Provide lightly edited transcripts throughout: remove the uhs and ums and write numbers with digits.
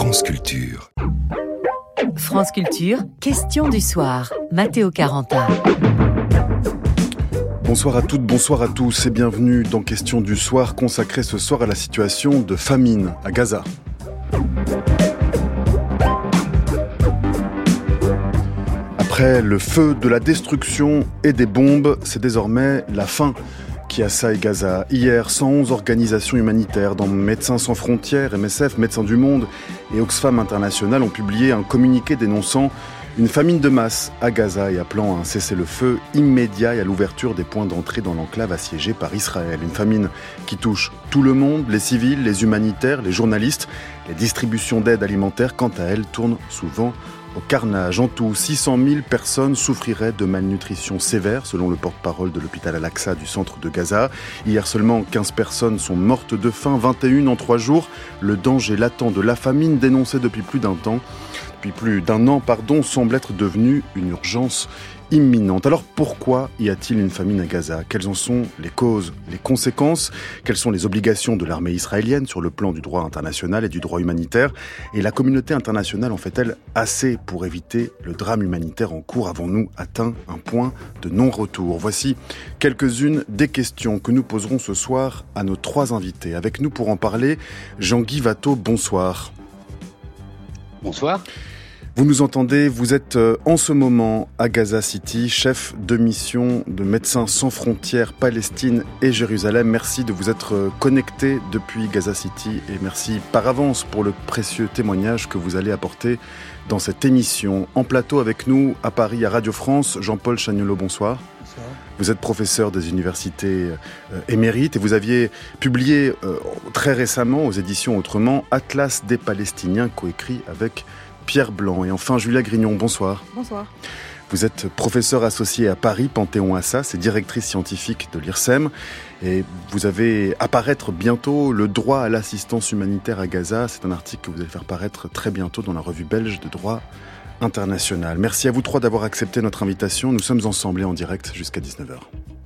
France Culture. France Culture, question du soir. Matteo Carentin. Bonsoir à toutes, bonsoir à tous et bienvenue dans Question du soir, consacrée ce soir à la situation de famine à Gaza. Après le feu, de la destruction et des bombes, c'est désormais la faim qui assaille Gaza. Hier, 111 organisations humanitaires, dont Médecins sans frontières, MSF, Médecins du Monde et Oxfam International, ont publié un communiqué dénonçant une famine de masse à Gaza et appelant à un cessez-le-feu immédiat et à l'ouverture des points d'entrée dans l'enclave assiégée par Israël. Une famine qui touche tout le monde, les civils, les humanitaires, les journalistes. Les distributions d'aide alimentaire, quant à elles, tournent souvent au carnage. En tout, 600 000 personnes souffriraient de malnutrition sévère, selon le porte-parole de l'hôpital Al-Aqsa du centre de Gaza. Hier seulement, 15 personnes sont mortes de faim, 21 en 3 jours. Le danger latent de la famine, dénoncé depuis plus d'un an, semble être devenu une urgence imminente. Alors pourquoi y a-t-il une famine à Gaza ? Quelles en sont les causes, les conséquences ? Quelles sont les obligations de l'armée israélienne sur le plan du droit international et du droit humanitaire ? Et la communauté internationale en fait-elle assez pour éviter le drame humanitaire en cours ? Avons-nous atteint un point de non-retour ? Voici quelques-unes des questions que nous poserons ce soir à nos 3 invités. Avec nous pour en parler, Jean-Guy Watteau, bonsoir. Bonsoir. Vous nous entendez, vous êtes en ce moment à Gaza City, chef de mission de Médecins sans frontières, Palestine et Jérusalem. Merci de vous être connecté depuis Gaza City et merci par avance pour le précieux témoignage que vous allez apporter dans cette émission. En plateau avec nous à Paris, à Radio France, Jean-Paul Chagnolot, bonsoir. Bonsoir. Vous êtes professeur des universités émérites et vous aviez publié très récemment aux éditions Autrement Atlas des Palestiniens, coécrit avec Pierre Blanc. Et enfin, Julia Grignon, bonsoir. Bonsoir. Vous êtes professeur associé à Paris, Panthéon-Assas, et directrice scientifique de l'IRSEM. Et vous avez à paraître bientôt le droit à l'assistance humanitaire à Gaza. C'est un article que vous allez faire paraître très bientôt dans la revue belge de droit international. Merci à vous 3 d'avoir accepté notre invitation. Nous sommes ensemble et en direct jusqu'à 19h.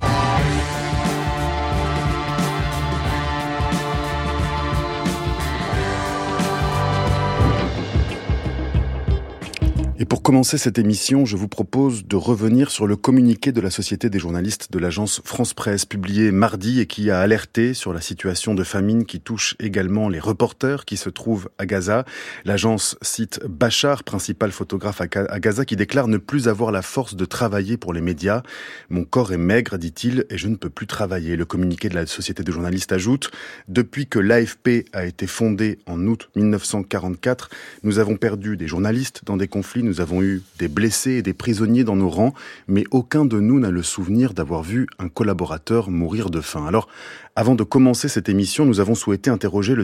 Et pour commencer cette émission, je vous propose de revenir sur le communiqué de la Société des journalistes de l'agence France Presse, publié mardi et qui a alerté sur la situation de famine qui touche également les reporters qui se trouvent à Gaza. L'agence cite Bachar, principal photographe à Gaza, qui déclare ne plus avoir la force de travailler pour les médias. « Mon corps est maigre, dit-il, et je ne peux plus travailler ». Le communiqué de la Société des journalistes ajoute « Depuis que l'AFP a été fondée en août 1944, nous avons perdu des journalistes dans des conflits, nous avons eu des blessés et des prisonniers dans nos rangs, mais aucun de nous n'a le souvenir d'avoir vu un collaborateur mourir de faim. » Alors, avant de commencer cette émission, nous avons souhaité interroger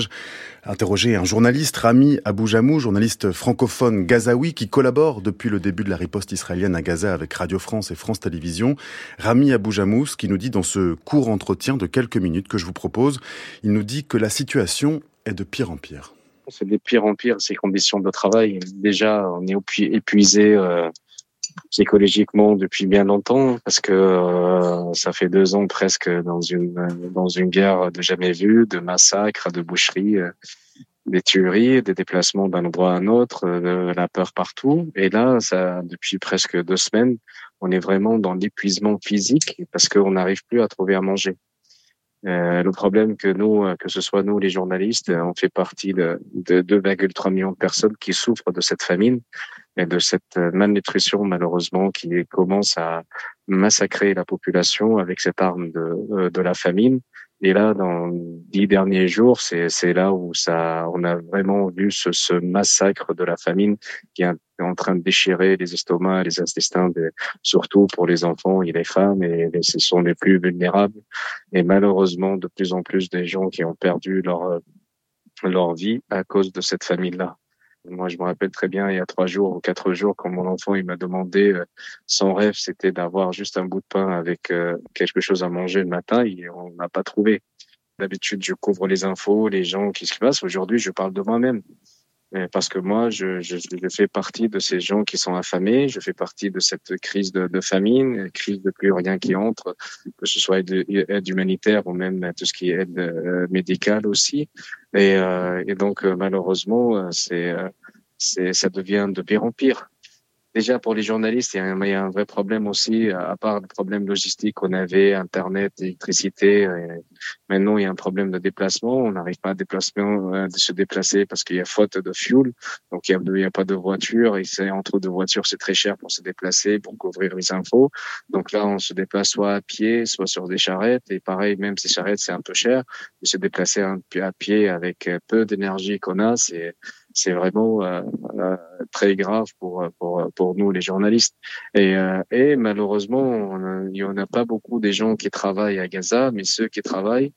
un journaliste, Rami Abou-Jamou, journaliste francophone gazaoui qui collabore depuis le début de la riposte israélienne à Gaza avec Radio France et France Télévisions. Rami Abou-Jamou, ce qui nous dit dans ce court entretien de quelques minutes que je vous propose, il nous dit que la situation est de pire en pire. C'est de pire en pire, ces conditions de travail. Déjà, on est épuisé psychologiquement depuis bien longtemps parce que ça fait 2 ans presque dans une guerre de jamais vue, de massacres, de boucheries, des tueries, des déplacements d'un endroit à un autre, de la peur partout. Et là, ça depuis presque 2 semaines, on est vraiment dans l'épuisement physique parce qu'on n'arrive plus à trouver à manger. Le problème que ce soit nous les journalistes, on fait partie de 2,3 millions de personnes qui souffrent de cette famine et de cette malnutrition malheureusement qui commence à massacrer la population avec cette arme de la famine. Et là, dans 10 derniers jours, c'est là où on a vraiment vu ce massacre de la famine qui est en train de déchirer les estomacs, les intestins, surtout pour les enfants et les femmes, et ce sont les plus vulnérables. Et malheureusement, de plus en plus des gens qui ont perdu leur vie à cause de cette famine-là. Moi, je me rappelle très bien, il y a 3 jours ou 4 jours, quand mon enfant il m'a demandé, son rêve, c'était d'avoir juste un bout de pain avec quelque chose à manger le matin, et on n'a pas trouvé. D'habitude, je couvre les infos, les gens, qu'est-ce qui se passe. Aujourd'hui, je parle de moi-même. Parce que moi, je fais partie de ces gens qui sont affamés, je fais partie de cette crise de famine, crise de plus rien qui entre, que ce soit aide humanitaire ou même tout ce qui est aide médicale aussi. Et donc, malheureusement, ça devient de pire en pire. Déjà, pour les journalistes, il y a un vrai problème aussi, à part le problème logistique qu'on avait, Internet, électricité. Maintenant, il y a un problème de déplacement. On n'arrive pas de se déplacer parce qu'il y a faute de fuel. Donc, il y a pas de voiture. Et entre deux voitures, c'est très cher pour se déplacer, pour couvrir les infos. Donc là, on se déplace soit à pied, soit sur des charrettes. Et pareil, même ces charrettes, c'est un peu cher. Mais se déplacer à pied avec peu d'énergie qu'on a, c'est vraiment très grave pour nous les journalistes et malheureusement il y en a pas beaucoup des gens qui travaillent à Gaza, mais ceux qui travaillent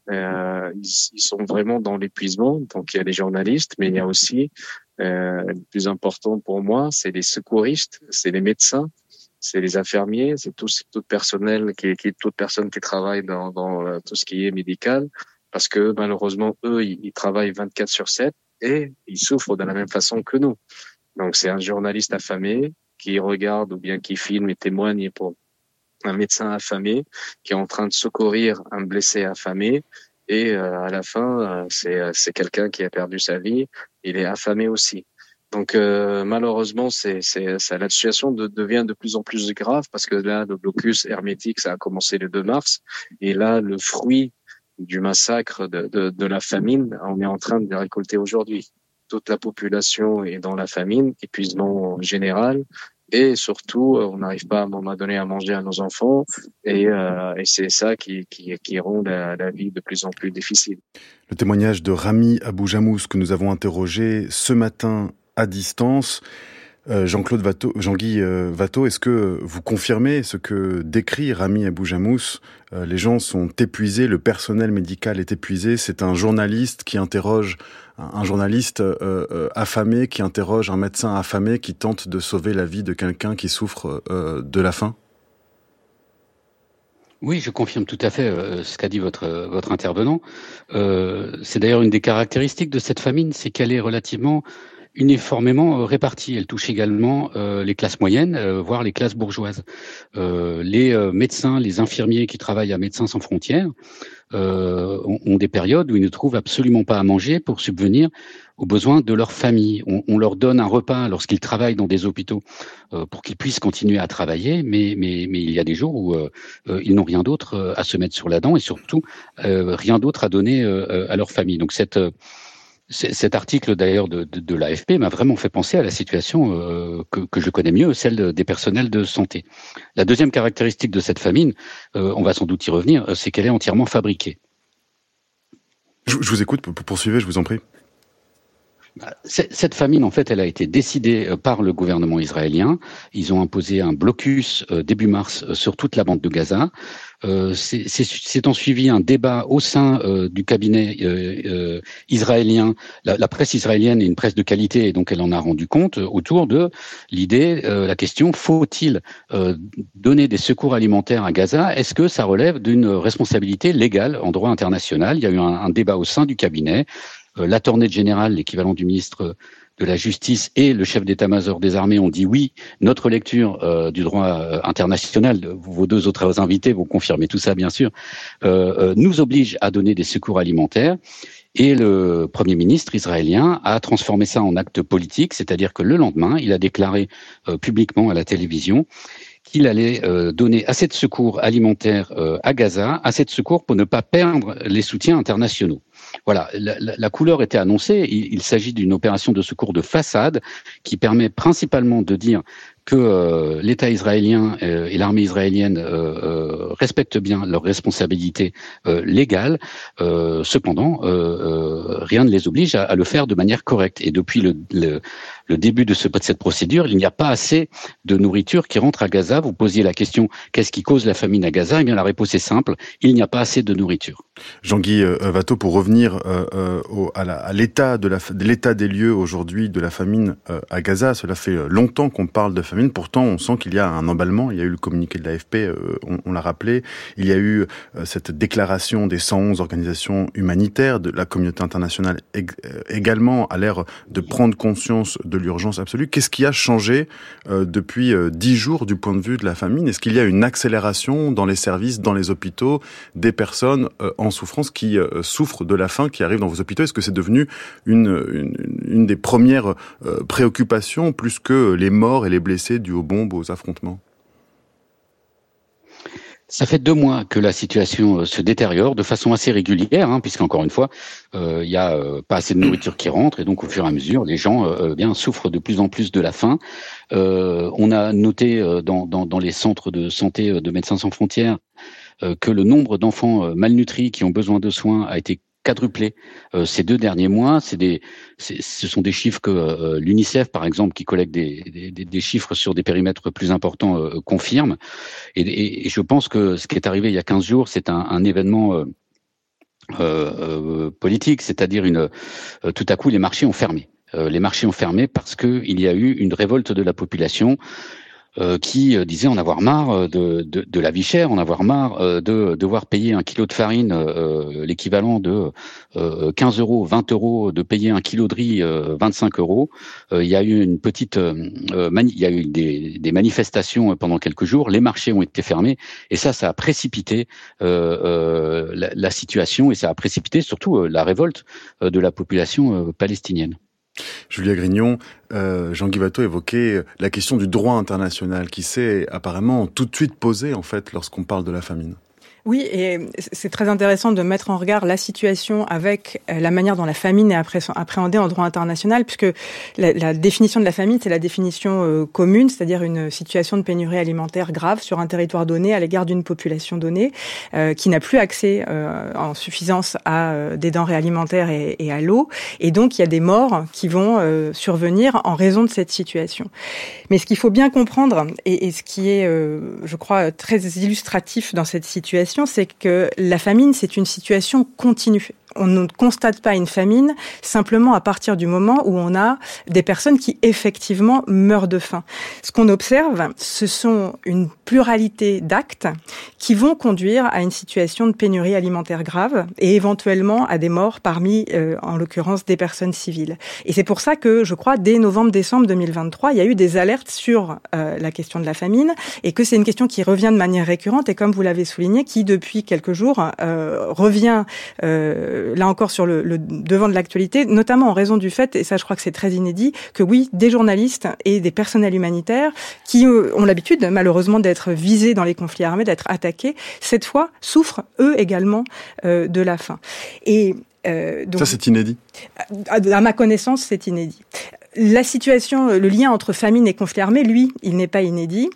ils sont vraiment dans l'épuisement. Donc il y a les journalistes, mais il y a aussi le plus important pour moi, c'est les secouristes, c'est les médecins, c'est les infirmiers, c'est toute personne qui travaille dans tout ce qui est médical, parce que malheureusement eux ils travaillent 24/7 et ils souffrent de la même façon que nous. Donc c'est un journaliste affamé qui regarde ou bien qui filme et témoigne pour un médecin affamé qui est en train de secourir un blessé affamé, et à la fin c'est quelqu'un qui a perdu sa vie, il est affamé aussi. Donc malheureusement la situation devient de plus en plus grave, parce que là le blocus hermétique ça a commencé le 2 mars, et là le fruit du massacre de la famine, on est en train de les récolter aujourd'hui. Toute la population est dans la famine, épuisement général, et surtout, on n'arrive pas à un moment donné à manger à nos enfants, et c'est ça qui rend la vie de plus en plus difficile. Le témoignage de Rami Abou-Jamous que nous avons interrogé ce matin à distance. Jean-Guy Watteau, est-ce que vous confirmez ce que décrit Rami Abou-Jamous ? Les gens sont épuisés, le personnel médical est épuisé. C'est un journaliste qui interroge un journaliste affamé, qui interroge un médecin affamé, qui tente de sauver la vie de quelqu'un qui souffre de la faim. Oui, je confirme tout à fait ce qu'a dit votre intervenant. C'est d'ailleurs une des caractéristiques de cette famine, c'est qu'elle est relativement uniformément répartie. Elle touche également les classes moyennes, voire les classes bourgeoises. Les médecins, les infirmiers qui travaillent à Médecins sans frontières ont des périodes où ils ne trouvent absolument pas à manger pour subvenir aux besoins de leur famille. On leur donne un repas lorsqu'ils travaillent dans des hôpitaux pour qu'ils puissent continuer à travailler, mais il y a des jours où ils n'ont rien d'autre à se mettre sur la dent, et surtout rien d'autre à donner à leur famille. Donc cet article d'ailleurs de l'AFP m'a vraiment fait penser à la situation que je connais mieux, celle des personnels de santé. La deuxième caractéristique de cette famine, on va sans doute y revenir, c'est qu'elle est entièrement fabriquée. Je vous écoute, poursuivez, je vous en prie. Cette famine, en fait, elle a été décidée par le gouvernement israélien. Ils ont imposé un blocus début mars sur toute la bande de Gaza. C'est en suivi un débat au sein du cabinet israélien. La presse israélienne est une presse de qualité, et donc elle en a rendu compte autour de l'idée, la question, faut-il donner des secours alimentaires à Gaza ? Est-ce que ça relève d'une responsabilité légale en droit international ? Il y a eu un débat au sein du cabinet. L'attorney général, l'équivalent du ministre de la Justice, et le chef d'état-major des armées ont dit oui. Notre lecture du droit international, vos deux autres invités vont confirmer tout ça bien sûr, nous oblige à donner des secours alimentaires. Et le Premier ministre israélien a transformé ça en acte politique, c'est-à-dire que le lendemain, il a déclaré publiquement à la télévision qu'il allait donner assez de secours alimentaires à Gaza, assez de secours pour ne pas perdre les soutiens internationaux. Voilà, la couleur était annoncée. Il s'agit d'une opération de secours de façade qui permet principalement de dire que l'État israélien et l'armée israélienne respectent bien leurs responsabilités légales. Cependant, rien ne les oblige à le faire de manière correcte. Et depuis le début de cette procédure, il n'y a pas assez de nourriture qui rentre à Gaza. Vous posiez la question, qu'est-ce qui cause la famine à Gaza ? Eh bien, la réponse est simple, il n'y a pas assez de nourriture. Jean-Guy Watteau, pour revenir à l'état des lieux aujourd'hui de la famine à Gaza, cela fait longtemps qu'on parle de famine famine. Pourtant, on sent qu'il y a un emballement. Il y a eu le communiqué de l'AFP, on l'a rappelé. Il y a eu cette déclaration des 111 organisations humanitaires, de la communauté internationale également a l'air de prendre conscience de l'urgence absolue. Qu'est-ce qui a changé depuis 10 jours du point de vue de la famine? Est-ce qu'il y a une accélération dans les services, dans les hôpitaux, des personnes en souffrance qui souffrent de la faim, qui arrivent dans vos hôpitaux? Est-ce que c'est devenu une des premières préoccupations, plus que les morts et les blessés dus aux bombes, aux affrontements? Ça fait 2 mois que la situation se détériore de façon assez régulière, puisqu'encore une fois, il y a pas assez de nourriture qui rentre, et donc au fur et à mesure, les gens souffrent de plus en plus de la faim. On a noté dans les centres de santé de Médecins sans frontières que le nombre d'enfants malnutris qui ont besoin de soins a été quadruplé ces 2 derniers mois. Ce sont des chiffres que l'UNICEF, par exemple, qui collecte des chiffres sur des périmètres plus importants, confirme. Et je pense que ce qui est arrivé il y a 15 jours, c'est un événement politique, c'est-à-dire tout à coup les marchés ont fermé. Les marchés ont fermé parce qu'il y a eu une révolte de la population qui disait en avoir marre de la vie chère, en avoir marre de devoir payer 1 kilo de farine, l'équivalent de 15 euros, 20 euros, de payer 1 kilo de riz, 25 euros. Il y a eu il y a eu des manifestations pendant quelques jours, les marchés ont été fermés, et ça a précipité la situation, et ça a précipité surtout la révolte de la population palestinienne. Julia Grignon, Jean-Guy Watteau évoquait la question du droit international qui s'est apparemment tout de suite posée en fait lorsqu'on parle de la famine. Oui, et c'est très intéressant de mettre en regard la situation avec la manière dont la famine est appréhendée en droit international, puisque la définition de la famine, c'est la définition commune, c'est-à-dire une situation de pénurie alimentaire grave sur un territoire donné à l'égard d'une population donnée qui n'a plus accès en suffisance à des denrées alimentaires et à l'eau. Et donc, il y a des morts qui vont survenir en raison de cette situation. Mais ce qu'il faut bien comprendre, et ce qui est, je crois, très illustratif dans cette situation, c'est que la famine, c'est une situation continue. On ne constate pas une famine simplement à partir du moment où on a des personnes qui effectivement meurent de faim. Ce qu'on observe, ce sont une pluralité d'actes qui vont conduire à une situation de pénurie alimentaire grave et éventuellement à des morts parmi, en l'occurrence, des personnes civiles. Et c'est pour ça que, je crois, dès novembre-décembre 2023, il y a eu des alertes sur la question de la famine, et que c'est une question qui revient de manière récurrente et, comme vous l'avez souligné, qui depuis quelques jours revient là encore sur le devant de l'actualité, notamment en raison du fait, et ça je crois que c'est très inédit, que oui, des journalistes et des personnels humanitaires qui ont l'habitude malheureusement d'être visés dans les conflits armés, d'être attaqués, cette fois souffrent eux également de la faim. Et donc, ça c'est inédit. À ma connaissance, c'est inédit. La situation, le lien entre famine et conflit armé, lui, il n'est pas inédit.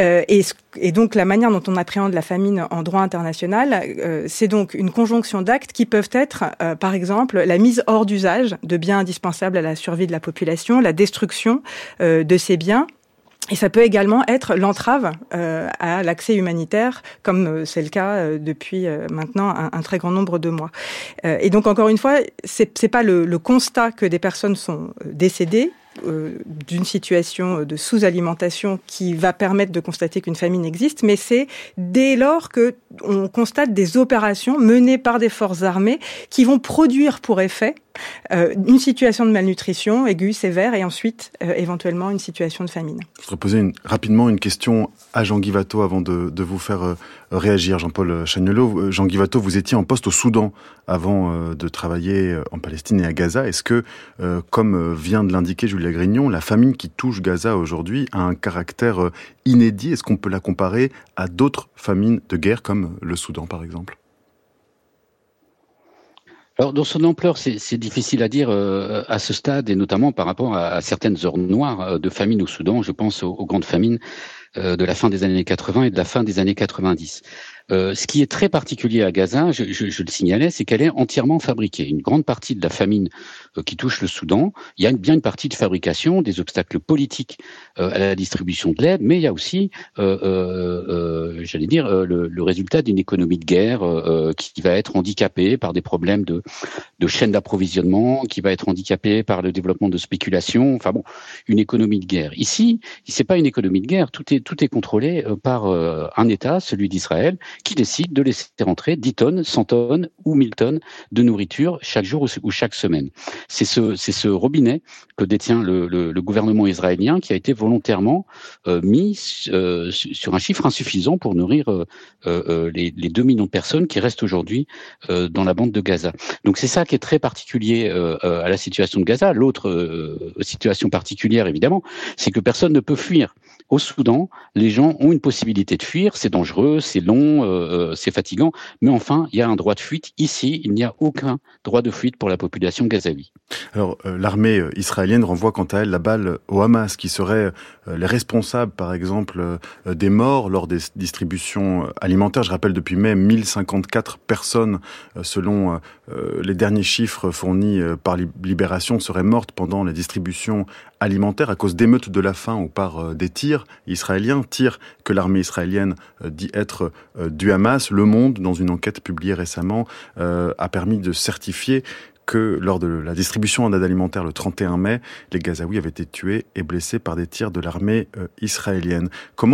Et donc, la manière dont on appréhende la famine en droit international, c'est donc une conjonction d'actes qui peuvent être, par exemple, la mise hors d'usage de biens indispensables à la survie de la population, la destruction de ces biens. Et ça peut également être l'entrave à l'accès humanitaire, comme c'est le cas depuis maintenant un très grand nombre de mois. Et donc, encore une fois, c'est pas le constat que des personnes sont décédées d'une situation de sous-alimentation qui va permettre de constater qu'une famine existe, mais c'est dès lors que on constate des opérations menées par des forces armées qui vont produire pour effet une situation de malnutrition aiguë, sévère, et ensuite éventuellement une situation de famine. Je voudrais poser rapidement une question à Jean-Guy Watteau avant de vous faire réagir, Jean-Paul Chagnolot. Jean-Guy Watteau, vous étiez en poste au Soudan avant de travailler en Palestine et à Gaza. Est-ce que, comme vient de l'indiquer Julia Grignon, la famine qui touche Gaza aujourd'hui a un caractère inédit? Est-ce qu'on peut la comparer à d'autres famines de guerre comme le Soudan par exemple? Alors, dans son ampleur, c'est difficile à dire à ce stade, et notamment par rapport à certaines heures noires de famine au Soudan. Je pense aux grandes famines de la fin des années 80 et de la fin des années 90. Ce qui est très particulier à Gaza, je le signalais, c'est qu'elle est entièrement fabriquée. Une grande partie de la famine qui touche le Soudan, il y a bien une partie de fabrication, des obstacles politiques à la distribution de l'aide, mais il y a aussi, j'allais dire, le résultat d'une économie de guerre qui va être handicapée par des problèmes de chaîne d'approvisionnement, qui va être handicapée par le développement de spéculation. Enfin bon, une économie de guerre. Ici, c'est pas une économie de guerre. Tout est contrôlé par un État, celui d'Israël, qui décide de laisser rentrer 10 tonnes, 100 tonnes ou 1000 tonnes de nourriture chaque jour ou chaque semaine. C'est ce robinet que détient le gouvernement israélien qui a été volontairement mis sur un chiffre insuffisant pour nourrir les 2 millions de personnes qui restent aujourd'hui dans la bande de Gaza. Donc c'est ça qui est très particulier à la situation de Gaza. L'autre situation particulière, évidemment, c'est que personne ne peut fuir. Au Soudan, les gens ont une possibilité de fuir, c'est dangereux, c'est long, c'est fatigant, mais enfin, il y a un droit de fuite. Ici, il n'y a aucun droit de fuite pour la population gazaoui. Alors, l'armée israélienne renvoie quant à elle la balle au Hamas, qui serait les responsables, par exemple, des morts lors des distributions alimentaires. Je rappelle, depuis mai, 1054 personnes, selon les derniers chiffres fournis par Libération, seraient mortes pendant les distributions alimentaires à cause d'émeutes de la faim ou par des tirs israéliens, tirs que l'armée israélienne dit être du Hamas. Le Monde, dans une enquête publiée récemment, a permis de certifier que lors de la distribution d'aide alimentaire le 31 mai, les Gazaouis avaient été tués et blessés par des tirs de l'armée israélienne.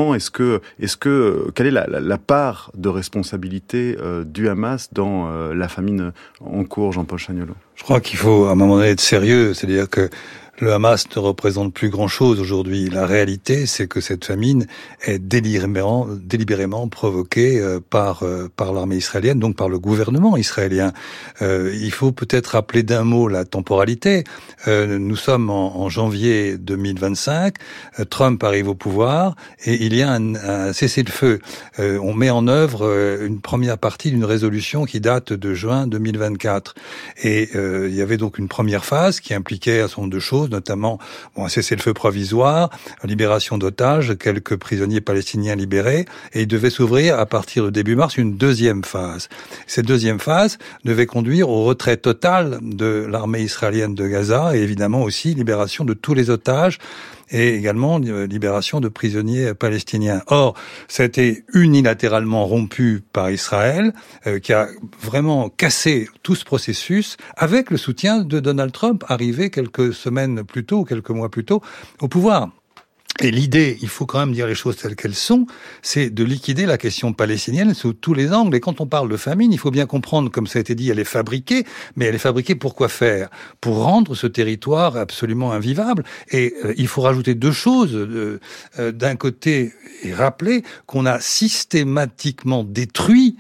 Quelle est la part de responsabilité du Hamas dans la famine en cours, Jean-Paul Chagnolot? Je crois qu'il faut à un moment donné être sérieux, c'est-à-dire que le Hamas ne représente plus grand-chose aujourd'hui. La réalité, c'est que cette famine est délibérément provoquée par l'armée israélienne, donc par le gouvernement israélien. Il faut peut-être rappeler d'un mot la temporalité. Nous sommes en janvier 2025. Trump arrive au pouvoir et il y a un cessez-le-feu. On met en œuvre une première partie d'une résolution qui date de juin 2024. Et il y avait donc une première phase qui impliquait un certain nombre de choses, notamment un cessez-le-feu provisoire, libération d'otages, quelques prisonniers palestiniens libérés, et il devait s'ouvrir à partir de début mars une deuxième phase. Cette deuxième phase devait conduire au retrait total de l'armée israélienne de Gaza et évidemment aussi libération de tous les otages et également libération de prisonniers palestiniens. Or, ça a été unilatéralement rompu par Israël, qui a vraiment cassé tout ce processus avec le soutien de Donald Trump, arrivé quelques semaines plus tôt, quelques mois plus tôt, au pouvoir. Et l'idée, il faut quand même dire les choses telles qu'elles sont, c'est de liquider la question palestinienne sous tous les angles. Et quand on parle de famine, il faut bien comprendre, comme ça a été dit, elle est fabriquée, mais elle est fabriquée pour quoi faire? Pour rendre ce territoire absolument invivable. Et il faut rajouter deux choses. D'un côté, et rappeler qu'on a systématiquement détruit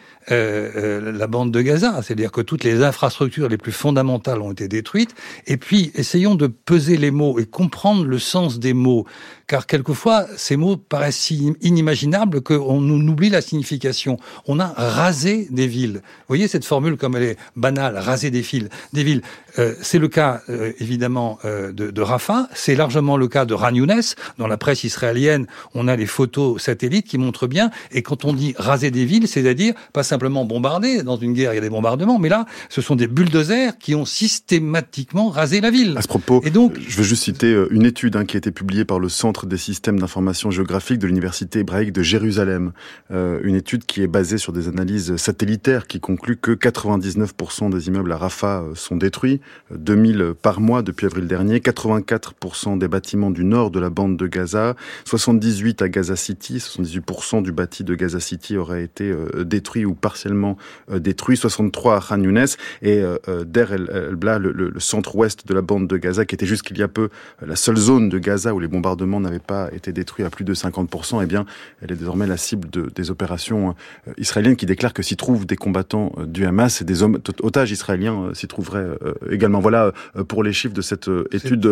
la bande de Gaza, c'est-à-dire que toutes les infrastructures les plus fondamentales ont été détruites. Et puis, essayons de peser les mots et comprendre le sens des mots, car quelquefois, ces mots paraissent si inimaginables qu'on oublie la signification. On a rasé des villes. Vous voyez cette formule comme elle est banale, raser des villes. C'est le cas, évidemment, de Rafah. C'est largement le cas de Khan Younes. Dans la presse israélienne, on a les photos satellites qui montrent bien. Et quand on dit raser des villes, c'est-à-dire pas simplement bombarder. Dans une guerre, il y a des bombardements. Mais là, ce sont des bulldozers qui ont systématiquement rasé la ville. À ce propos, et donc, je vais juste citer une étude qui a été publiée par le Centre des systèmes d'information géographique de l'Université hébraïque de Jérusalem. Une étude qui est basée sur des analyses satellitaires qui concluent que 99% des immeubles à Rafah sont détruits, 2000 par mois depuis avril dernier, 84% des bâtiments du nord de la bande de Gaza, 78 à Gaza City, 78% du bâti de Gaza City aurait été détruit ou partiellement détruit, 63 à Khan Younes et Deir el-Blah, le centre-ouest de la bande de Gaza, qui était jusqu'il y a peu la seule zone de Gaza où les bombardements n'avaient pas été détruits à plus de 50%, eh bien, elle est désormais la cible des opérations israéliennes qui déclarent que s'y trouvent des combattants du Hamas et des otages israéliens s'y trouveraient également. Voilà pour les chiffres de cette étude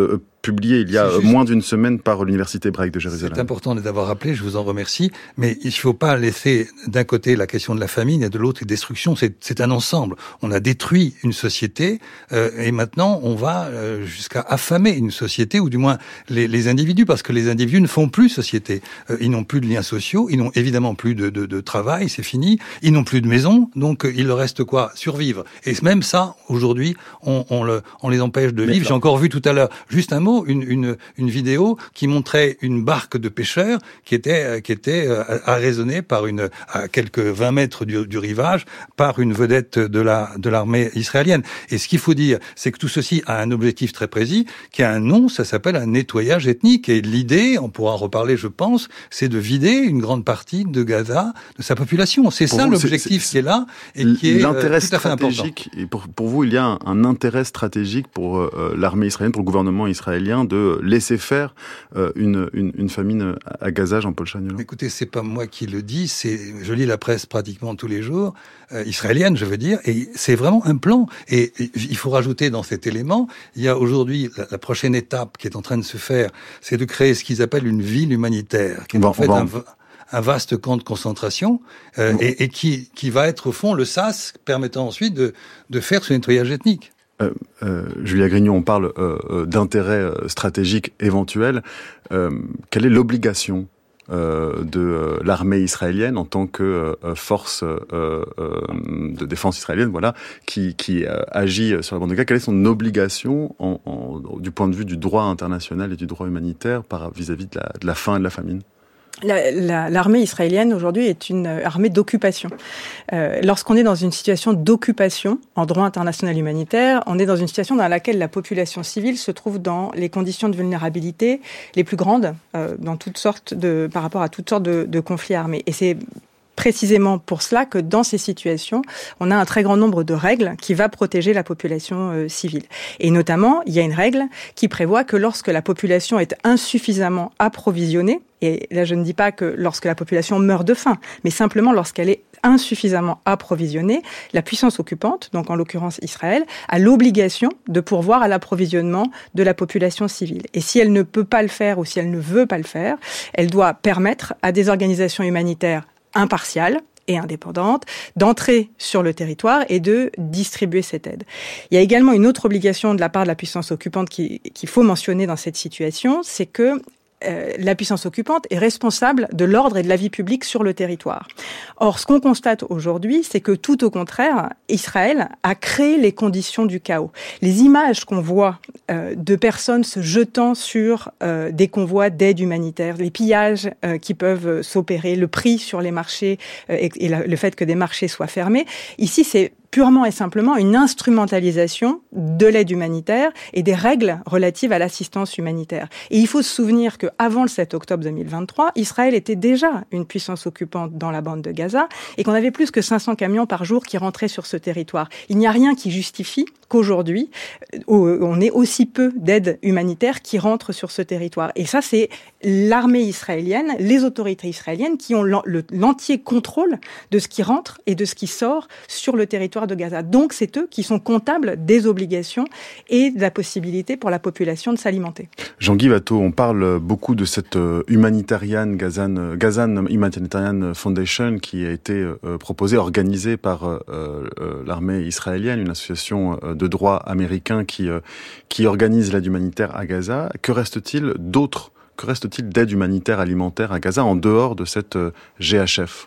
publié il y a moins d'une semaine par l'Université hébraïque de Jérusalem. C'est important de l'avoir rappelé, je vous en remercie, mais il ne faut pas laisser d'un côté la question de la famine et de l'autre les destructions. C'est un ensemble. On a détruit une société et maintenant on va jusqu'à affamer une société, ou du moins les individus, parce que les individus ne font plus société. Ils n'ont plus de liens sociaux, ils n'ont évidemment plus de travail, c'est fini, ils n'ont plus de maison, donc il leur reste quoi? Survivre. Et même ça, aujourd'hui, on les empêche de vivre. J'ai encore vu tout à l'heure, juste un mot, une vidéo qui montrait une barque de pêcheurs qui était arraisonnée à quelques 20 mètres du rivage par une vedette de l'armée israélienne. Et ce qu'il faut dire, c'est que tout ceci a un objectif très précis, qui a un nom, ça s'appelle un nettoyage ethnique. Et l'idée, on pourra en reparler, je pense, c'est de vider une grande partie de Gaza de sa population. C'est ça l'objectif qui est là et qui est l'intérêt tout à fait important. Et pour vous, il y a un intérêt stratégique pour l'armée israélienne, pour le gouvernement israélien, de laisser faire une famine à Gaza, Jean-Paul Chagnola? Écoutez, c'est pas moi qui le dis, je lis la presse pratiquement tous les jours, israélienne, je veux dire, et c'est vraiment un plan. Et il faut rajouter dans cet élément, il y a aujourd'hui la prochaine étape qui est en train de se faire, c'est de créer ce qu'ils appellent une ville humanitaire, qui est en fait un vaste camp de concentration et qui va être au fond le sas permettant ensuite de faire ce nettoyage ethnique. Julia Grignon, on parle d'intérêt stratégique éventuel. Quelle est l'obligation de l'armée israélienne en tant que force de défense israélienne, voilà, qui agit sur la bande de Gaza? Quelle est son obligation du point de vue du droit international et du droit humanitaire vis-à-vis de la faim et de la famine? L'armée israélienne aujourd'hui est une armée d'occupation. Lorsqu'on est dans une situation d'occupation en droit international humanitaire, on est dans une situation dans laquelle la population civile se trouve dans les conditions de vulnérabilité les plus grandes par rapport à toutes sortes de conflits armés. Et c'est précisément pour cela que dans ces situations, on a un très grand nombre de règles qui va protéger la population civile. Et notamment, il y a une règle qui prévoit que lorsque la population est insuffisamment approvisionnée, et là je ne dis pas que lorsque la population meurt de faim, mais simplement lorsqu'elle est insuffisamment approvisionnée, la puissance occupante, donc en l'occurrence Israël, a l'obligation de pourvoir à l'approvisionnement de la population civile. Et si elle ne peut pas le faire ou si elle ne veut pas le faire, elle doit permettre à des organisations humanitaires impartiale et indépendante d'entrer sur le territoire et de distribuer cette aide. Il y a également une autre obligation de la part de la puissance occupante qu'il faut mentionner dans cette situation, c'est que la puissance occupante est responsable de l'ordre et de la vie publique sur le territoire. Or, ce qu'on constate aujourd'hui, c'est que tout au contraire, Israël a créé les conditions du chaos. Les images qu'on voit de personnes se jetant sur des convois d'aide humanitaire, les pillages qui peuvent s'opérer, le prix sur les marchés et le fait que des marchés soient fermés, ici c'est purement et simplement une instrumentalisation de l'aide humanitaire et des règles relatives à l'assistance humanitaire. Et il faut se souvenir qu'avant le 7 octobre 2023, Israël était déjà une puissance occupante dans la bande de Gaza et qu'on avait plus que 500 camions par jour qui rentraient sur ce territoire. Il n'y a rien qui justifie qu'aujourd'hui, on ait aussi peu d'aide humanitaire qui rentre sur ce territoire. Et ça, c'est l'armée israélienne, les autorités israéliennes qui ont l'entier contrôle de ce qui rentre et de ce qui sort sur le territoire de Gaza. Donc, c'est eux qui sont comptables des obligations et de la possibilité pour la population de s'alimenter. Jean-Guy Watteau, on parle beaucoup de cette Gazan Humanitarian Foundation qui a été proposée, organisée par l'armée israélienne, une association de droit américain qui organise l'aide humanitaire à Gaza. Que reste-t-il d'autre? Que reste-t-il d'aide humanitaire alimentaire à Gaza en dehors de cette GHF?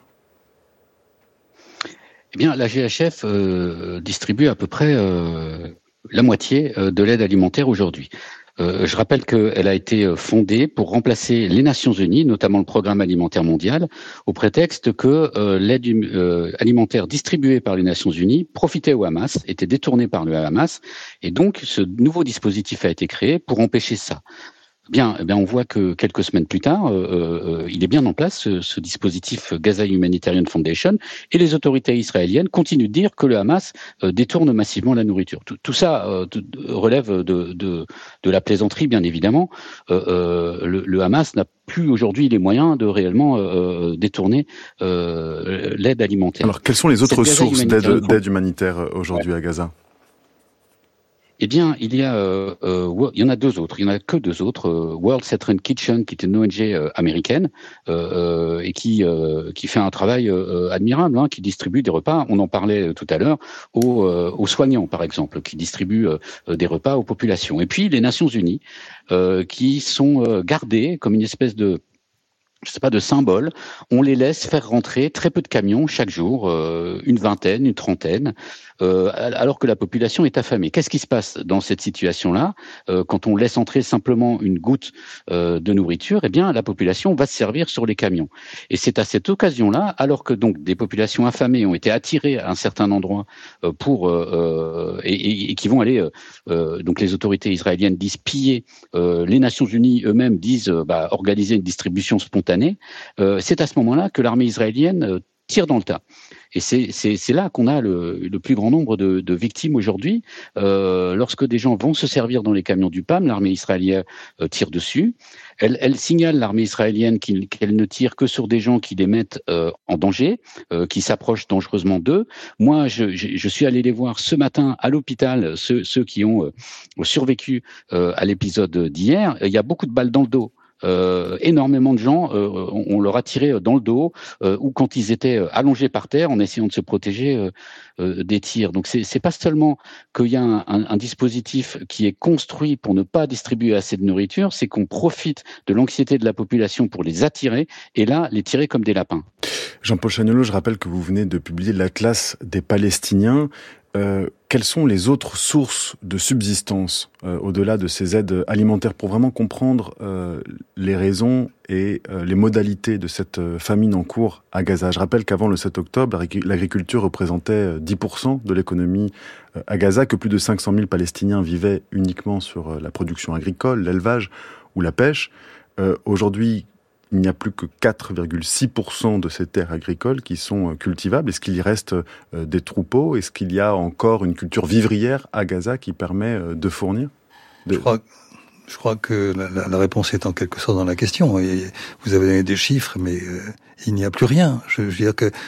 Eh bien, la GHF distribue à peu près la moitié de l'aide alimentaire aujourd'hui. Je rappelle qu'elle a été fondée pour remplacer les Nations Unies, notamment le Programme alimentaire mondial, au prétexte que l'aide alimentaire distribuée par les Nations Unies profitait au Hamas, était détournée par le Hamas, et donc ce nouveau dispositif a été créé pour empêcher ça. Bien, on voit que quelques semaines plus tard, il est bien en place ce dispositif Gaza Humanitarian Foundation, et les autorités israéliennes continuent de dire que le Hamas détourne massivement la nourriture. Tout ça relève de la plaisanterie, bien évidemment. Le Hamas n'a plus aujourd'hui les moyens de réellement détourner l'aide alimentaire. Alors, quelles sont les autres sources d'aide humanitaire aujourd'hui à Gaza ? Eh bien, il y en a deux autres. Il y en a que deux autres. World Central Kitchen, qui est une ONG américaine et qui fait un travail admirable, qui distribue des repas. On en parlait tout à l'heure aux soignants, par exemple, qui distribuent des repas aux populations. Et puis les Nations Unies, qui sont gardées comme une espèce de symbole. On les laisse faire rentrer très peu de camions chaque jour, une vingtaine, une trentaine, alors que la population est affamée. Qu'est-ce qui se passe dans cette situation-là quand on laisse entrer simplement une goutte de nourriture? Eh bien, la population va se servir sur les camions. Et c'est à cette occasion-là, alors que donc des populations affamées ont été attirées à un certain endroit et qui vont aller, donc les autorités israéliennes disent piller, les Nations Unies eux-mêmes disent organiser une distribution spontanée. C'est à ce moment-là que l'armée israélienne tire dans le tas. Et c'est là qu'on a le plus grand nombre de victimes aujourd'hui. Lorsque des gens vont se servir dans les camions du PAM, l'armée israélienne tire dessus. Elle signale, l'armée israélienne, qu'elle ne tire que sur des gens qui les mettent en danger, qui s'approchent dangereusement d'eux. Moi, je suis allé les voir ce matin à l'hôpital, ceux qui ont survécu à l'épisode d'hier. Il y a beaucoup de balles dans le dos. Énormément de gens, on leur a tiré dans le dos ou quand ils étaient allongés par terre en essayant de se protéger des tirs. Donc c'est pas seulement qu'il y a un dispositif qui est construit pour ne pas distribuer assez de nourriture, c'est qu'on profite de l'anxiété de la population pour les attirer et là les tirer comme des lapins. Jean-Paul Chagnollo, je rappelle que vous venez de publier l'Atlas des Palestiniens. Quelles sont les autres sources de subsistance au-delà de ces aides alimentaires pour vraiment comprendre les raisons et les modalités de cette famine en cours à Gaza? Je rappelle qu'avant le 7 octobre, l'agriculture représentait 10% de l'économie à Gaza, que plus de 500 000 Palestiniens vivaient uniquement sur la production agricole, l'élevage ou la pêche. Aujourd'hui, il n'y a plus que 4,6% de ces terres agricoles qui sont cultivables. Est-ce qu'il y reste des troupeaux? Est-ce qu'il y a encore une culture vivrière à Gaza qui permet de fournir Je crois que la réponse est en quelque sorte dans la question. Et vous avez donné des chiffres, mais il n'y a plus rien. Je veux dire que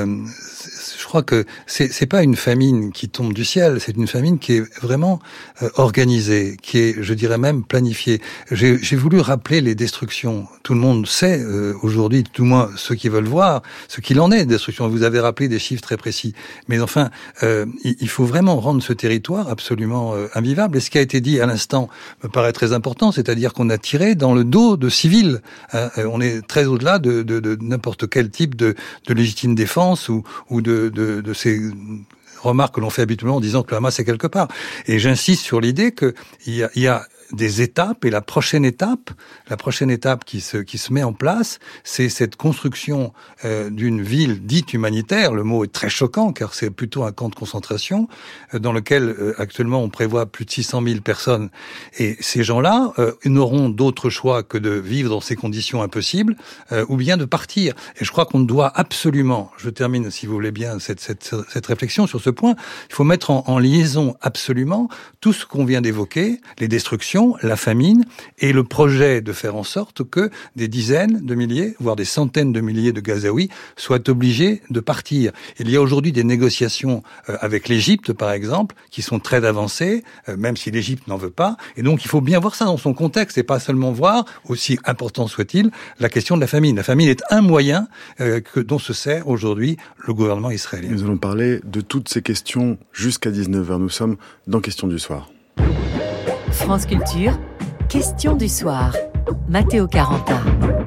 je crois que c'est pas une famine qui tombe du ciel, c'est une famine qui est vraiment organisée, qui est, je dirais même, planifiée. J'ai voulu rappeler les destructions. Tout le monde sait aujourd'hui, tout le moins ceux qui veulent voir, ce qu'il en est de destruction. Vous avez rappelé des chiffres très précis. Mais enfin, il faut vraiment rendre ce territoire absolument invivable. Et ce qui a été dit à l'instant me paraît très important, c'est-à-dire qu'on a tiré dans le dos de civils. On est très au-delà de n'importe quel type de légitime défense ou de ces remarques que l'on fait habituellement en disant que le Hamas est quelque part. Et j'insiste sur l'idée qu'il y a des étapes, et la prochaine étape qui se met en place, c'est cette construction d'une ville dite humanitaire. Le mot est très choquant car c'est plutôt un camp de concentration dans lequel actuellement on prévoit plus de 600 000 personnes. Et ces gens-là n'auront d'autre choix que de vivre dans ces conditions impossibles ou bien de partir. Et je crois qu'on doit absolument, je termine si vous voulez bien cette réflexion sur ce point, il faut mettre en liaison absolument tout ce qu'on vient d'évoquer, les destructions, la famine et le projet de faire en sorte que des dizaines de milliers, voire des centaines de milliers de Gazaouis soient obligés de partir. Il y a aujourd'hui des négociations avec l'Égypte, par exemple, qui sont très avancées, même si l'Égypte n'en veut pas. Et donc, il faut bien voir ça dans son contexte et pas seulement voir, aussi important soit-il, la question de la famine. La famine est un moyen dont se sert aujourd'hui le gouvernement israélien. Nous allons parler de toutes ces questions jusqu'à 19h. Nous sommes dans Questions du soir. France Culture, question du soir. Matteo Caranta.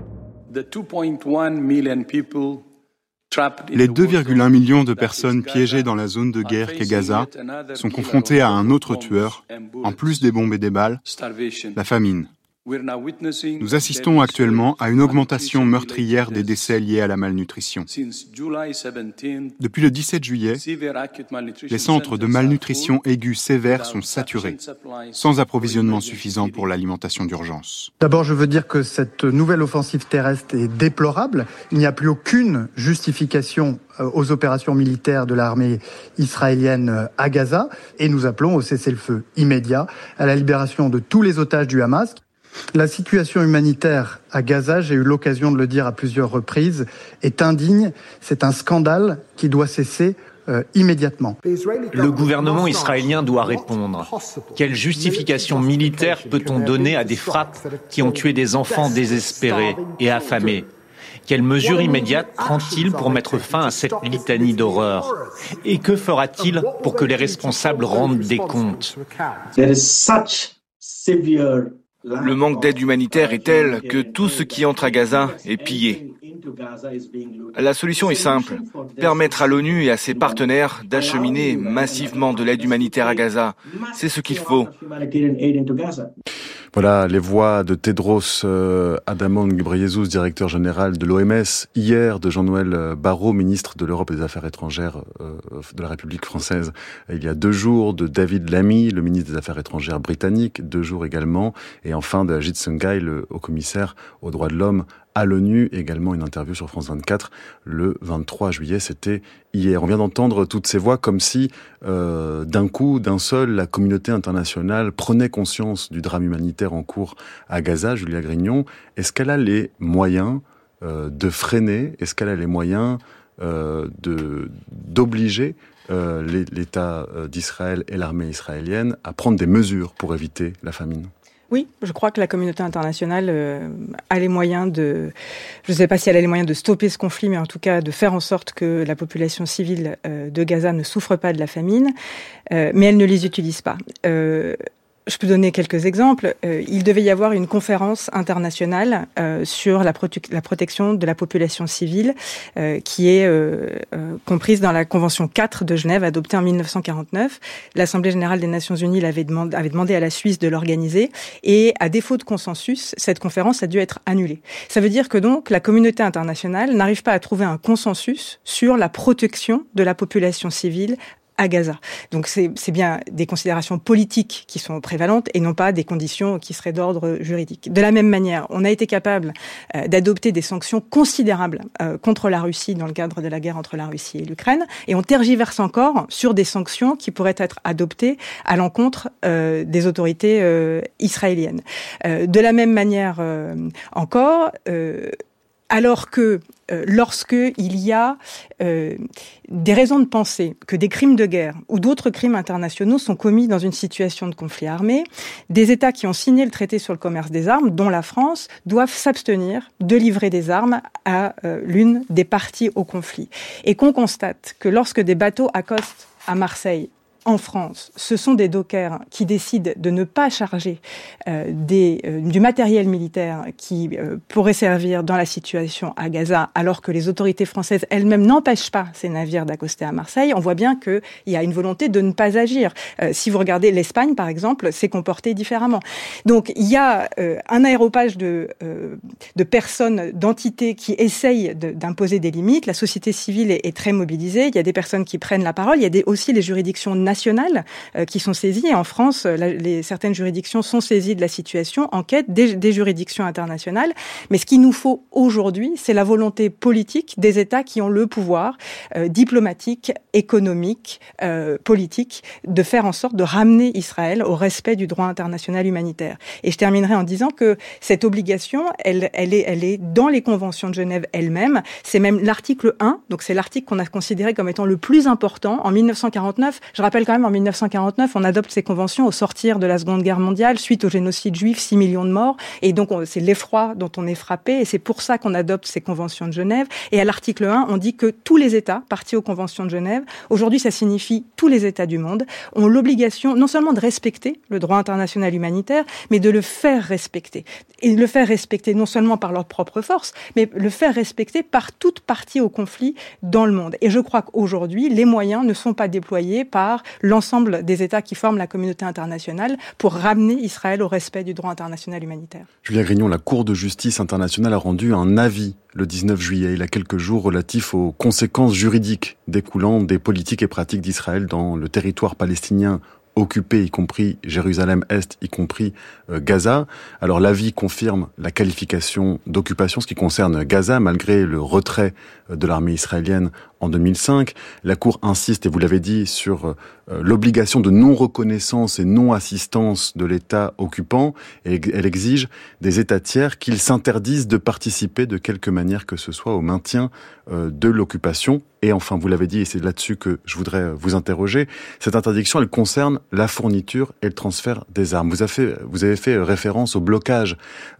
Les 2,1 millions de personnes piégées dans la zone de guerre qu'est Gaza sont confrontées à un autre tueur, en plus des bombes et des balles, la famine. Nous assistons actuellement à une augmentation meurtrière des décès liés à la malnutrition. Depuis le 17 juillet, les centres de malnutrition aiguë sévère sont saturés, sans approvisionnement suffisant pour l'alimentation d'urgence. D'abord, je veux dire que cette nouvelle offensive terrestre est déplorable. Il n'y a plus aucune justification aux opérations militaires de l'armée israélienne à Gaza. Et nous appelons au cessez-le-feu immédiat, à la libération de tous les otages du Hamas. La situation humanitaire à Gaza, j'ai eu l'occasion de le dire à plusieurs reprises, est indigne. C'est un scandale qui doit cesser immédiatement. Le gouvernement israélien doit répondre. Quelle justification militaire peut-on donner à des frappes qui ont tué des enfants désespérés et affamés ? Quelles mesures immédiates prend-il pour mettre fin à cette litanie d'horreur ? Et que fera-t-il pour que les responsables rendent des comptes ? Le manque d'aide humanitaire est tel que tout ce qui entre à Gaza est pillé. La solution est simple, permettre à l'ONU et à ses partenaires d'acheminer massivement de l'aide humanitaire à Gaza. C'est ce qu'il faut. Voilà les voix de Tedros Adhanom Ghebreyesus, directeur général de l'OMS, hier de Jean-Noël Barrot, ministre de l'Europe et des Affaires étrangères de la République française, il y a 2 jours, de David Lammy, le ministre des Affaires étrangères britannique, 2 jours également, et enfin de Ajit Sungai, le haut-commissaire aux droits de l'homme à l'ONU, également une interview sur France 24 le 23 juillet, c'était hier. On vient d'entendre toutes ces voix comme si, d'un coup, d'un seul, la communauté internationale prenait conscience du drame humanitaire en cours à Gaza. Julia Grignon, est-ce qu'elle a les moyens de freiner, est-ce qu'elle a les moyens d'obliger l'État d'Israël et l'armée israélienne à prendre des mesures pour éviter la famine ? Oui, je crois que la communauté internationale a les moyens je ne sais pas si elle a les moyens de stopper ce conflit, mais en tout cas de faire en sorte que la population civile de Gaza ne souffre pas de la famine, mais elle ne les utilise pas. Je peux donner quelques exemples. Il devait y avoir une conférence internationale sur la protection de la population civile qui est comprise dans la Convention 4 de Genève, adoptée en 1949. L'Assemblée générale des Nations unies avait demandé à la Suisse de l'organiser et, à défaut de consensus, cette conférence a dû être annulée. Ça veut dire que donc la communauté internationale n'arrive pas à trouver un consensus sur la protection de la population civile à Gaza. Donc c'est bien des considérations politiques qui sont prévalentes et non pas des conditions qui seraient d'ordre juridique. De la même manière, on a été capable d'adopter des sanctions considérables contre la Russie dans le cadre de la guerre entre la Russie et l'Ukraine, et on tergiverse encore sur des sanctions qui pourraient être adoptées à l'encontre des autorités israéliennes. De la même manière encore, alors que lorsque il y a des raisons de penser que des crimes de guerre ou d'autres crimes internationaux sont commis dans une situation de conflit armé, des États qui ont signé le traité sur le commerce des armes, dont la France, doivent s'abstenir de livrer des armes à l'une des parties au conflit. Et qu'on constate que lorsque des bateaux accostent à Marseille, en France, ce sont des dockers qui décident de ne pas charger du matériel militaire qui pourrait servir dans la situation à Gaza, alors que les autorités françaises elles-mêmes n'empêchent pas ces navires d'accoster à Marseille. On voit bien qu'il y a une volonté de ne pas agir. Si vous regardez l'Espagne, par exemple, s'est comportée différemment. Donc il y a un aéropage de personnes, d'entités qui essayent d'imposer des limites. La société civile est très mobilisée. Il y a des personnes qui prennent la parole. Il y a aussi les juridictions nationales qui sont saisies. Et en France, certaines juridictions sont saisies de la situation, enquêtent des juridictions internationales. Mais ce qu'il nous faut aujourd'hui, c'est la volonté politique des États qui ont le pouvoir diplomatique, économique, politique, de faire en sorte de ramener Israël au respect du droit international humanitaire. Et je terminerai en disant que cette obligation, elle est dans les conventions de Genève elles-mêmes. C'est même l'article 1, donc c'est l'article qu'on a considéré comme étant le plus important en 1949. Je rappelle quand même, en 1949, on adopte ces conventions au sortir de la Seconde Guerre mondiale, suite au génocide juif, 6 millions de morts. Et donc, c'est l'effroi dont on est frappé. Et c'est pour ça qu'on adopte ces conventions de Genève. Et à l'article 1, on dit que tous les États partis aux conventions de Genève, aujourd'hui, ça signifie tous les États du monde, ont l'obligation non seulement de respecter le droit international humanitaire, mais de le faire respecter. Et le faire respecter non seulement par leurs propres forces, mais le faire respecter par toute partie au conflit dans le monde. Et je crois qu'aujourd'hui, les moyens ne sont pas déployés par l'ensemble des États qui forment la communauté internationale pour ramener Israël au respect du droit international humanitaire. Julia Grignon, la Cour de justice internationale a rendu un avis le 19 juillet, il y a quelques jours, relatif aux conséquences juridiques découlant des politiques et pratiques d'Israël dans le territoire palestinien occupé, y compris Jérusalem-Est, y compris Gaza. Alors l'avis confirme la qualification d'occupation, ce qui concerne Gaza, malgré le retrait de l'armée israélienne en 2005. La Cour insiste, et vous l'avez dit, sur l'obligation de non-reconnaissance et non-assistance de l'État occupant, et elle exige des États tiers qu'ils s'interdisent de participer de quelque manière que ce soit au maintien de l'occupation. Et enfin, vous l'avez dit, et c'est là-dessus que je voudrais vous interroger, cette interdiction, elle concerne la fourniture et le transfert des armes. Vous avez fait référence au blocage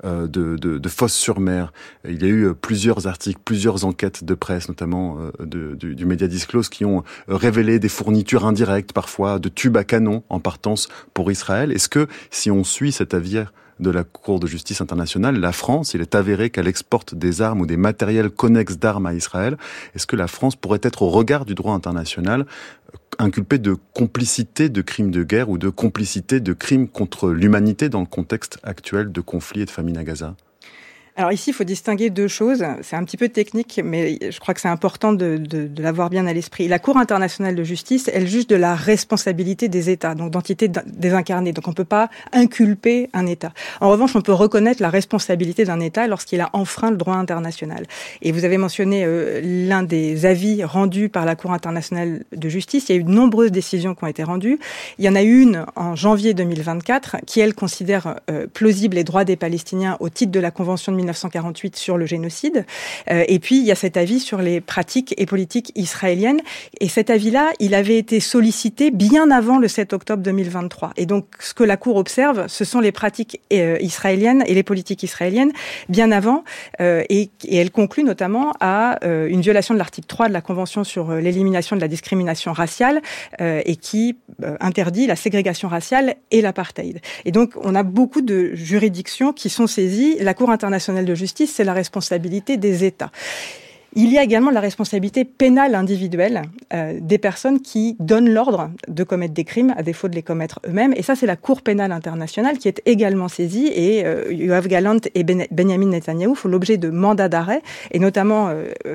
de Fos-sur-Mer. Il y a eu plusieurs articles, plusieurs enquêtes de presse, notamment du Média Disclose, qui ont révélé des fournitures indirectes, parfois, de tubes à canon en partance pour Israël. Est-ce que, si on suit cet avis de la Cour de justice internationale, la France, il est avéré qu'elle exporte des armes ou des matériels connexes d'armes à Israël, est-ce que la France pourrait être, au regard du droit international, inculpée de complicité de crimes de guerre ou de complicité de crimes contre l'humanité dans le contexte actuel de conflit et de famine à Gaza ? Alors ici, il faut distinguer deux choses. C'est un petit peu technique, mais je crois que c'est important de l'avoir bien à l'esprit. La Cour internationale de justice, elle juge de la responsabilité des États, donc d'entités désincarnées. Donc on ne peut pas inculper un État. En revanche, on peut reconnaître la responsabilité d'un État lorsqu'il a enfreint le droit international. Et vous avez mentionné l'un des avis rendus par la Cour internationale de justice. Il y a eu de nombreuses décisions qui ont été rendues. Il y en a eu une en janvier 2024 qui, elle, considère plausibles les droits des Palestiniens au titre de la Convention de 1948 sur le génocide. Et puis, il y a cet avis sur les pratiques et politiques israéliennes. Et cet avis-là, il avait été sollicité bien avant le 7 octobre 2023. Et donc, ce que la Cour observe, ce sont les pratiques israéliennes et les politiques israéliennes bien avant. Et elle conclut notamment à une violation de l'article 3 de la Convention sur l'élimination de la discrimination raciale et qui interdit la ségrégation raciale et l'apartheid. Et donc, on a beaucoup de juridictions qui sont saisies. La Cour internationale de justice, c'est la responsabilité des États. Il y a également la responsabilité pénale individuelle des personnes qui donnent l'ordre de commettre des crimes à défaut de les commettre eux-mêmes. Et ça, c'est la Cour pénale internationale qui est également saisie. Et Yoav Gallant et Benjamin Netanyahou font l'objet de mandats d'arrêt, et notamment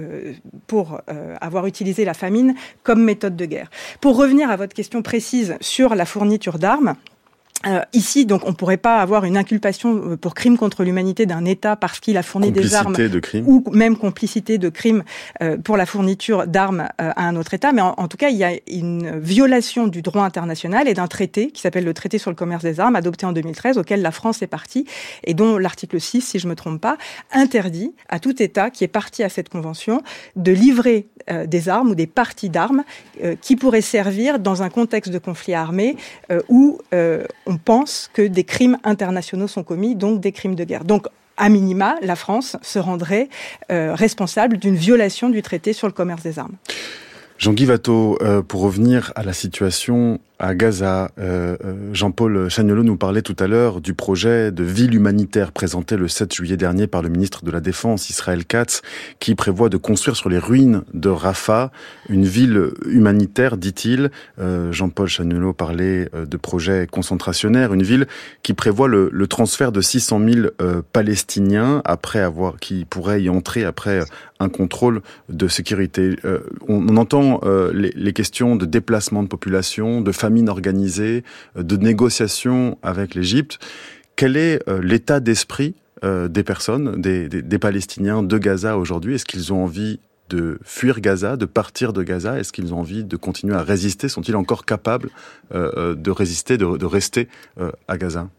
pour avoir utilisé la famine comme méthode de guerre. Pour revenir à votre question précise sur la fourniture d'armes, ici, donc, on ne pourrait pas avoir une inculpation pour crime contre l'humanité d'un État parce qu'il a fourni des armes ou même complicité de crime pour la fourniture d'armes à un autre État. Mais en tout cas, il y a une violation du droit international et d'un traité qui s'appelle le traité sur le commerce des armes, adopté en 2013, auquel la France est partie et dont l'article 6, si je ne me trompe pas, interdit à tout État qui est parti à cette convention de livrer des armes ou des parties d'armes qui pourraient servir dans un contexte de conflit armé où on pense que des crimes internationaux sont commis, donc des crimes de guerre. Donc, à minima, la France se rendrait responsable d'une violation du traité sur le commerce des armes. Jean-Guy Watteau, pour revenir à la situation à Gaza, Jean-Paul Chagnolot nous parlait tout à l'heure du projet de ville humanitaire présenté le 7 juillet dernier par le ministre de la Défense, Israël Katz, qui prévoit de construire sur les ruines de Rafah une ville humanitaire, dit-il. Jean-Paul Chagnolot parlait de projet concentrationnaire, une ville qui prévoit le transfert de 600 000 Palestiniens qui pourraient y entrer après un contrôle de sécurité. On entend les questions de déplacement de population, de famine organisée, de négociations avec l'Égypte. Quel est l'état d'esprit des personnes, des Palestiniens de Gaza aujourd'hui? Est-ce qu'ils ont envie de fuir Gaza, de partir de Gaza? Est-ce qu'ils ont envie de continuer à résister? Sont-ils encore capables de résister, de rester à Gaza?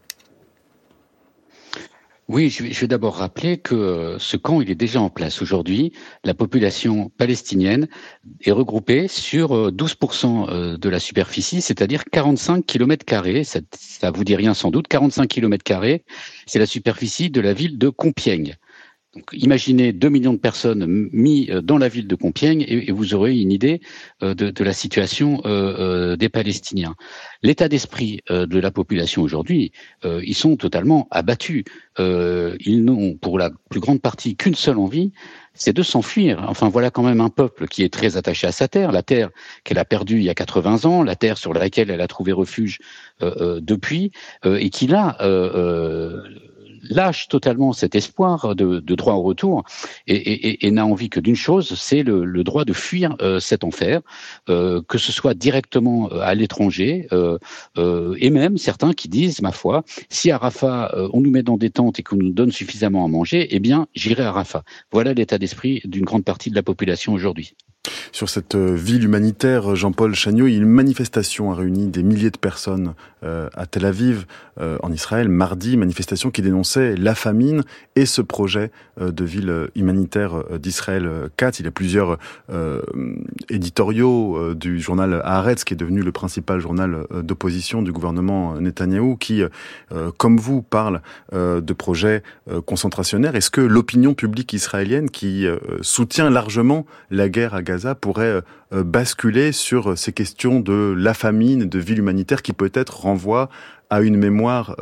Oui, je vais d'abord rappeler que ce camp, il est déjà en place aujourd'hui. La population palestinienne est regroupée sur 12% de la superficie, c'est-à-dire 45 km². Ça vous dit rien sans doute. 45 km², c'est la superficie de la ville de Compiègne. Donc, imaginez 2 millions de personnes mis dans la ville de Compiègne et vous aurez une idée de la situation des Palestiniens. L'état d'esprit de la population aujourd'hui, ils sont totalement abattus. Ils n'ont pour la plus grande partie qu'une seule envie, c'est de s'enfuir. Enfin, voilà quand même un peuple qui est très attaché à sa terre, la terre qu'elle a perdue il y a 80 ans, la terre sur laquelle elle a trouvé refuge depuis, et qui là lâche totalement cet espoir de droit au retour et n'a envie que d'une chose, c'est le droit de fuir cet enfer, que ce soit directement à l'étranger, et même certains qui disent, ma foi, si à Rafah on nous met dans des tentes et qu'on nous donne suffisamment à manger, eh bien j'irai à Rafah. Voilà l'état d'esprit d'une grande partie de la population aujourd'hui. Sur cette ville humanitaire, Jean-Paul Chagnaud, une manifestation a réuni des milliers de personnes à Tel Aviv, en Israël, mardi, manifestation qui dénonçait la famine et ce projet de ville humanitaire d'Israël 4. Il y a plusieurs éditoriaux du journal Haaretz, qui est devenu le principal journal d'opposition du gouvernement Netanyahou, qui, comme vous, parle de projets concentrationnaires. Est-ce que l'opinion publique israélienne, qui soutient largement la guerre à Gaza, pourrait basculer sur ces questions de la famine, de ville humanitaire, qui peut-être renvoie à une mémoire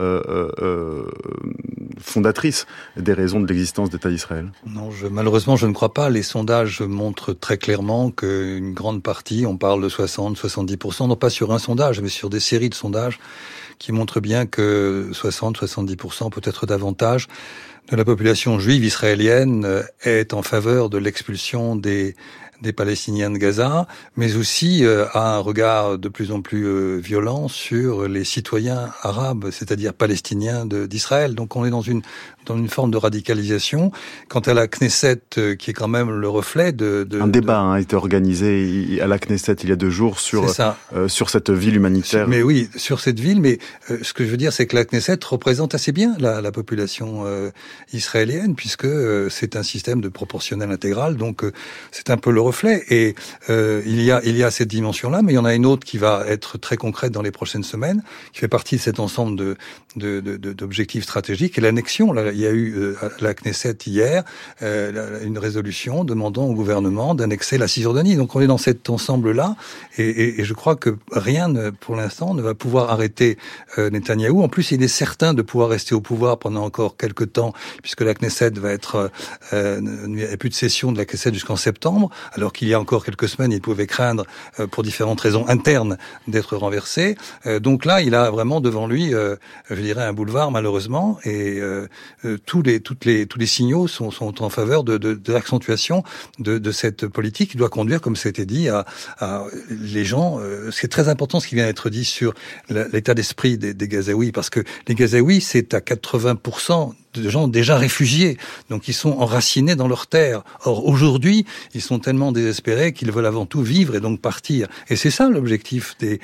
fondatrice des raisons de l'existence d'État d'Israël? Non, malheureusement, je ne crois pas. Les sondages montrent très clairement qu'une grande partie, on parle de 60-70%, non pas sur un sondage, mais sur des séries de sondages qui montrent bien que 60-70%, peut-être davantage, de la population juive israélienne est en faveur de l'expulsion des Palestiniens de Gaza, mais aussi a un regard de plus en plus violent sur les citoyens arabes, c'est-à-dire palestiniens d'Israël. Donc on est dans une forme de radicalisation. Quant à la Knesset, qui est quand même le reflet un débat a été organisé à la Knesset il y a 2 jours sur cette ville humanitaire. Mais oui, sur cette ville, mais ce que je veux dire, c'est que la Knesset représente assez bien la population israélienne, puisque c'est un système de proportionnel intégral, donc c'est un peu le reflet. Et il y a cette dimension-là, mais il y en a une autre qui va être très concrète dans les prochaines semaines, qui fait partie de cet ensemble d'objectifs stratégiques, et l'annexion. Là, il y a eu à la Knesset hier une résolution demandant au gouvernement d'annexer la Cisjordanie. Donc on est dans cet ensemble-là, et je crois que rien, pour l'instant, ne va pouvoir arrêter Netanyahou. En plus, il est certain de pouvoir rester au pouvoir pendant encore quelques temps, puisque la Knesset va être... il n'y a plus de session de la Knesset jusqu'en septembre, alors qu'il y a encore quelques semaines, il pouvait craindre, pour différentes raisons internes, d'être renversé. Donc là, il a vraiment devant lui, je dirais, un boulevard, malheureusement, et tous les signaux sont en faveur de l'accentuation de cette politique qui doit conduire, comme ça a été dit, à les gens. C'est très important ce qui vient d'être dit sur l'état d'esprit des Gazaouis, parce que les Gazaouis, c'est à 80% de gens déjà réfugiés, donc ils sont enracinés dans leur terre. Or, aujourd'hui, ils sont tellement désespérés qu'ils veulent avant tout vivre et donc partir. Et c'est ça l'objectif des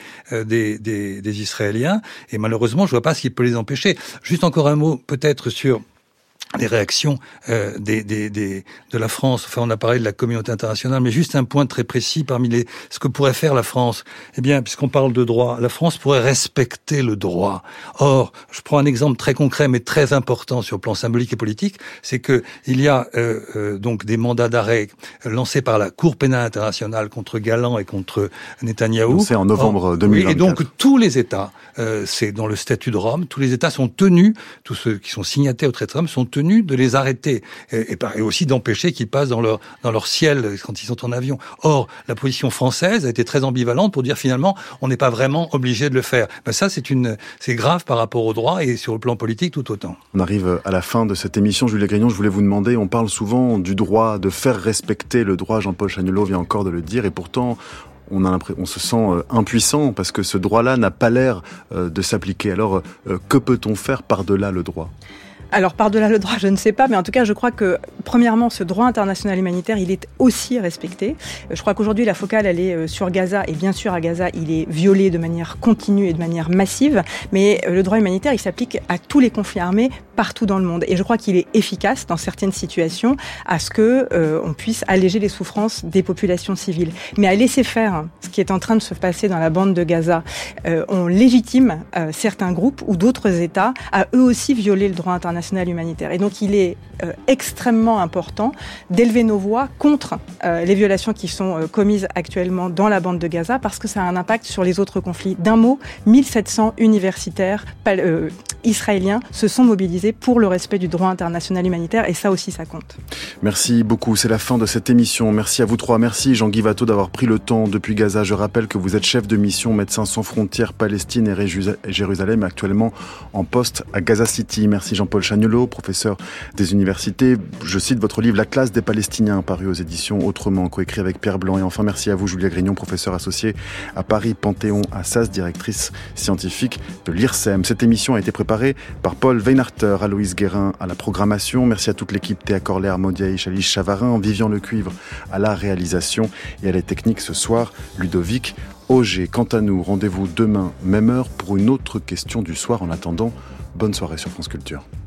Israéliens. Et malheureusement, je vois pas ce qui peut les empêcher. Juste encore un mot, peut-être, sur les réactions de la France. Enfin, on a parlé de la communauté internationale, mais juste un point très précis parmi ce que pourrait faire la France. Eh bien, puisqu'on parle de droit, la France pourrait respecter le droit. Or, je prends un exemple très concret, mais très important sur le plan symbolique et politique, c'est que il y a donc des mandats d'arrêt lancés par la Cour pénale internationale contre Galland et contre Netanyahou. C'est en novembre 2024. Et donc tous les États, c'est dans le statut de Rome, tous les États sont tenus, tous ceux qui sont signataires au traité de Rome sont tenus de les arrêter et aussi d'empêcher qu'ils passent dans leur ciel quand ils sont en avion. Or, la position française a été très ambivalente pour dire finalement on n'est pas vraiment obligé de le faire. Ben ça, c'est grave par rapport au droit et sur le plan politique tout autant. On arrive à la fin de cette émission. Julia Grignon, je voulais vous demander, on parle souvent du droit, de faire respecter le droit. Jean-Paul Chagnaud vient encore de le dire, et pourtant on se sent impuissant parce que ce droit-là n'a pas l'air de s'appliquer. Alors, que peut-on faire par-delà le droit ? Alors, par-delà le droit, je ne sais pas, mais en tout cas, je crois que, premièrement, ce droit international humanitaire, il est aussi respecté. Je crois qu'aujourd'hui, la focale, elle est sur Gaza, et bien sûr, à Gaza, il est violé de manière continue et de manière massive, mais le droit humanitaire, il s'applique à tous les conflits armés partout dans le monde. Et je crois qu'il est efficace, dans certaines situations, à ce que on puisse alléger les souffrances des populations civiles. Mais à laisser faire ce qui est en train de se passer dans la bande de Gaza, on légitime certains groupes ou d'autres États à eux aussi violer le droit international humanitaire. Et donc, il est extrêmement important d'élever nos voix contre les violations qui sont commises actuellement dans la bande de Gaza, parce que ça a un impact sur les autres conflits. D'un mot, 1700 universitaires israéliens se sont mobilisés pour le respect du droit international humanitaire, et ça aussi, ça compte. Merci beaucoup, c'est la fin de cette émission. Merci à vous trois. Merci Jean-Guy Watteau d'avoir pris le temps depuis Gaza. Je rappelle que vous êtes chef de mission Médecins sans frontières Palestine et Jérusalem, actuellement en poste à Gaza City. Merci Jean-Paul Chagnolot, professeur des universités. Je cite votre livre L'Atlas des Palestiniens, paru aux éditions Autrement, coécrit avec Pierre Blanc. Et enfin, merci à vous Julia Grignon, professeur associé à Paris Panthéon Assas, directrice scientifique de l'IRSEM. Cette émission a été préparée par Paul Weinarter, Aloïse Guérin à la programmation. Merci à toute l'équipe, Théa Corler, Modiaïch, Alice Chavarin, Vivian Lecuivre à la réalisation et à la technique ce soir, Ludovic Auger. Quant à nous, rendez-vous demain, même heure, pour une autre question du soir. En attendant, bonne soirée sur France Culture.